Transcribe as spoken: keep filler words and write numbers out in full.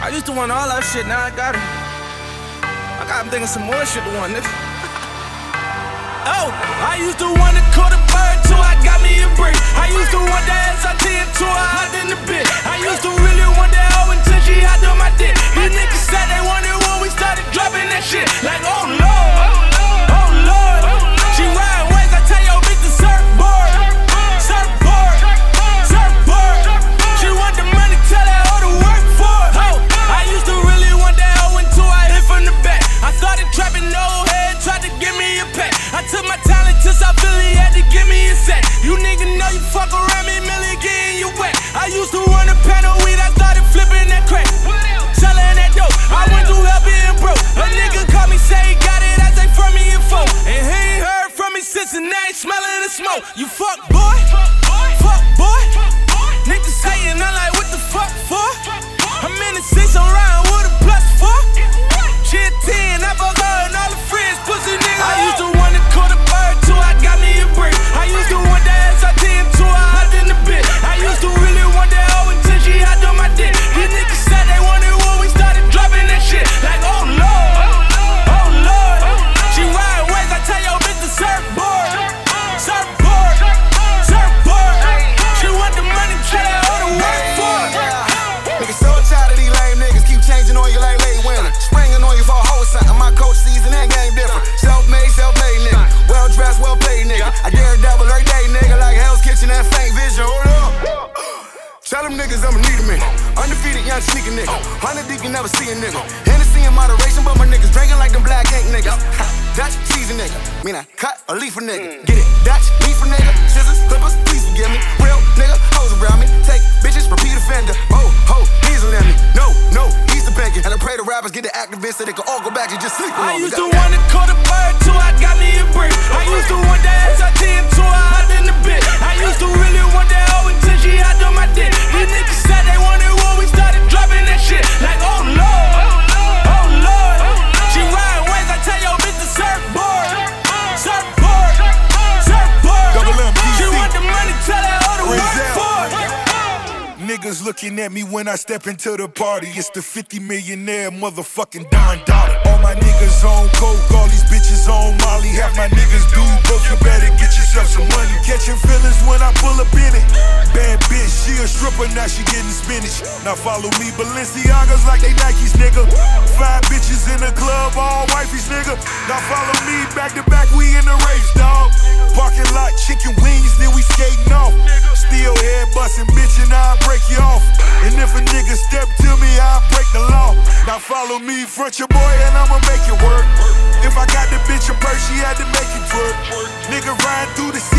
I used to want all that shit, now I got it. I got him thinking some more shit to want, nigga. Oh, I used to want to call the bird till I got me a break. I used to want that S I T until I hopped in the bit. I used to really want that hoe until she hopped on my dick. These niggas said they wanted when we started dropping that shit. Like, oh Lord, oh Lord. She riding waves, I tell your bitch to surfboard. Surfboard, surfboard. She want the money, tell that hoe to work for it. Oh, I used to really want that hoe until I hit from the back. I started trapping, no head, tried to give me a pack. I took my talent to South Philly, had to give me a set. You nigga know you fuck around me, Millie getting you wet. I used to want a pound of weed, I started flipping that crack. Selling that dope, I went through hell being broke. A nigga called me, say he got it, I say from me and phone. And he ain't heard from me since, and now he smelling the smoke. You fuck boy, fuck boy. Niggas hating, I'm like, what the fuck for? I'm in the six, I'm riding with a plus four. She a ten, I fuck her and all the friends, pussy nigga. I used to want to call the bird till I got me a break. I used to want that S I T until I hopped in the bit. I used to really want that hoe until she hopped on my dick. These niggas said they wanted when we started dropping that shit. Like, oh Lord, oh Lord. She riding waves, I tell your bitch to surfboard. Surfboard, surfboard. She want the money, tell that hoe to work for it. Niggas so tired of these lame niggas, keep changing on you like late winter. Springing on you for a whole something. My coach season that game different. Self-made, self-made nigga. Well-dressed, well-paid nigga. I dare double every day nigga like Hell's Kitchen and faint vision. Hold up. Tell them niggas I'ma need a minute. Undefeated young sneaker nigga. Hundred deep can never see a nigga. Hennessy in moderation, but my niggas drinking like them black ink niggas. Dutch season nigga. Mean I cut a leaf a nigga. Get it? Dutch leaf a nigga. Scissors, clippers, please forgive me. Real nigga, hoes around me. Take bitches, repeat offender. Oh, ho, diesel in me. No, no, he's the banking. And I pray the rappers get the activists so they can all go back and just sleep on I me. used to want to call the bird till I got me a break. I used to want that S I T until I hopped in the bit. I used to really want that hoe until she hopped on my dick. These niggas said they wanted when we started dropping that shit. Like, oh Lord, oh Lord. She riding waves, I tell your bitch to surfboard. Surfboard, surfboard. She want the money, tell that hoe to work for it. Niggas looking at me when I step into the party. It's the fifty millionaire motherfucking Don Dollar. All my niggas on coke, all these bitches on Molly. Half my niggas do both, you better get yourself some money. Catching feelings when I pull up in it. Bad bitch, she a stripper, now she getting spinach. Now follow me, Balenciagas like they Nikes, nigga. Five bitches in the club, all wifeys, nigga. Now follow me, back to back, we in the race, dog. Parking lot, chicken wings, then we skating off. Still head bustin', bitch, and I'll break you off. And if a nigga step to me, I'll break the law. Now follow me, front your boy, and I'ma make it work. If I got the bitch a purse, she had to make it twerk. Nigga riding through the